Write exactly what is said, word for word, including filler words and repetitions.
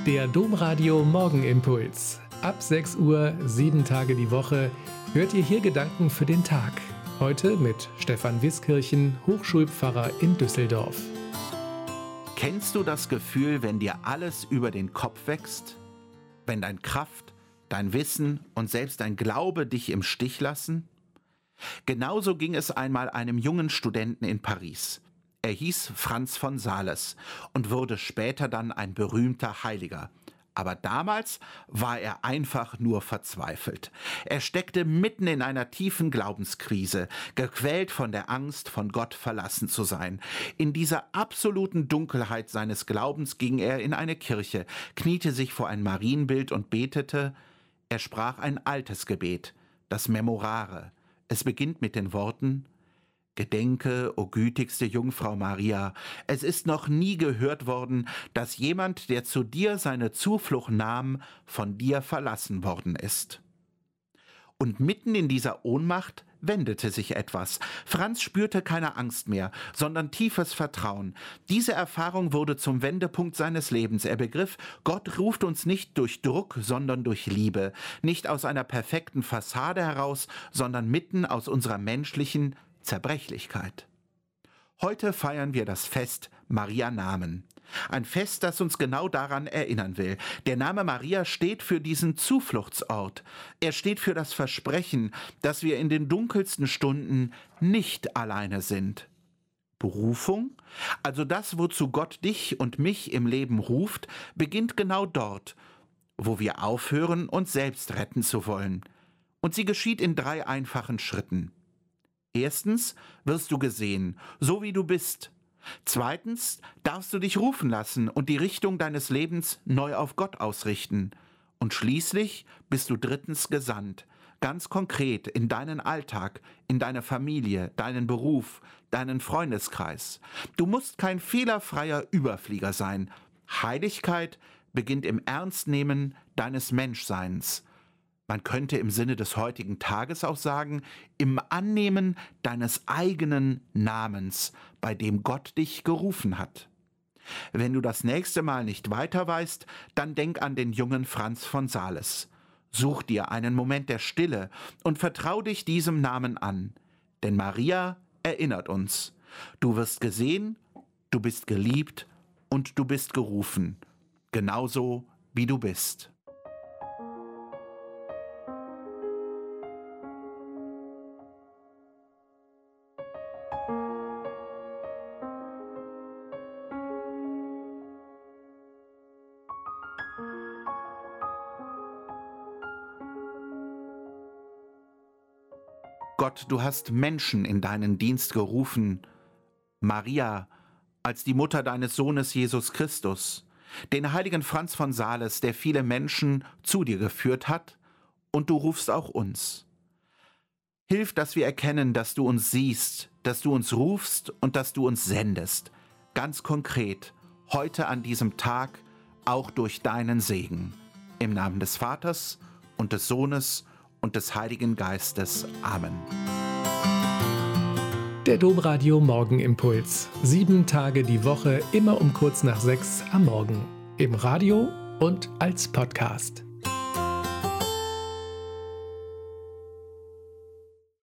Der Domradio Morgenimpuls. Ab sechs Uhr, sieben Tage die Woche, hört ihr hier Gedanken für den Tag. Heute mit Stefan Wiskirchen, Hochschulpfarrer in Düsseldorf. Kennst du das Gefühl, wenn dir alles über den Kopf wächst? Wenn dein Kraft, dein Wissen und selbst dein Glaube dich im Stich lassen? Genauso ging es einmal einem jungen Studenten in Paris. Er hieß Franz von Sales und wurde später dann ein berühmter Heiliger. Aber damals war er einfach nur verzweifelt. Er steckte mitten in einer tiefen Glaubenskrise, gequält von der Angst, von Gott verlassen zu sein. In dieser absoluten Dunkelheit seines Glaubens ging er in eine Kirche, kniete sich vor ein Marienbild und betete. Er sprach ein altes Gebet, das Memorare. Es beginnt mit den Worten: Gedenke, o gütigste Jungfrau Maria, es ist noch nie gehört worden, dass jemand, der zu dir seine Zuflucht nahm, von dir verlassen worden ist. Und mitten in dieser Ohnmacht wendete sich etwas. Franz spürte keine Angst mehr, sondern tiefes Vertrauen. Diese Erfahrung wurde zum Wendepunkt seines Lebens. Er begriff, Gott ruft uns nicht durch Druck, sondern durch Liebe. Nicht aus einer perfekten Fassade heraus, sondern mitten aus unserer menschlichen Zerbrechlichkeit. Heute feiern wir das Fest Marianamen. Ein Fest, das uns genau daran erinnern will. Der Name Maria steht für diesen Zufluchtsort. Er steht für das Versprechen, dass wir in den dunkelsten Stunden nicht alleine sind. Berufung, also das, wozu Gott dich und mich im Leben ruft, beginnt genau dort, wo wir aufhören, uns selbst retten zu wollen. Und sie geschieht in drei einfachen Schritten. Erstens wirst du gesehen, so wie du bist. Zweitens darfst du dich rufen lassen und die Richtung deines Lebens neu auf Gott ausrichten. Und schließlich bist du drittens gesandt, ganz konkret in deinen Alltag, in deine Familie, deinen Beruf, deinen Freundeskreis. Du musst kein fehlerfreier Überflieger sein. Heiligkeit beginnt im Ernstnehmen deines Menschseins. Man könnte im Sinne des heutigen Tages auch sagen, im Annehmen deines eigenen Namens, bei dem Gott dich gerufen hat. Wenn du das nächste Mal nicht weiter weißt, dann denk an den jungen Franz von Sales. Such dir einen Moment der Stille und vertrau dich diesem Namen an. Denn Maria erinnert uns. Du wirst gesehen, du bist geliebt und du bist gerufen. Genauso wie du bist. Gott, du hast Menschen in deinen Dienst gerufen. Maria als die Mutter deines Sohnes Jesus Christus, den heiligen Franz von Sales, der viele Menschen zu dir geführt hat, und du rufst auch uns. Hilf, dass wir erkennen, dass du uns siehst, dass du uns rufst und dass du uns sendest. Ganz konkret, heute an diesem Tag, auch durch deinen Segen. Im Namen des Vaters und des Sohnes und des Heiligen Geistes. Amen. Der Domradio Morgenimpuls. Sieben Tage die Woche, immer um kurz nach sechs am Morgen. Im Radio und als Podcast.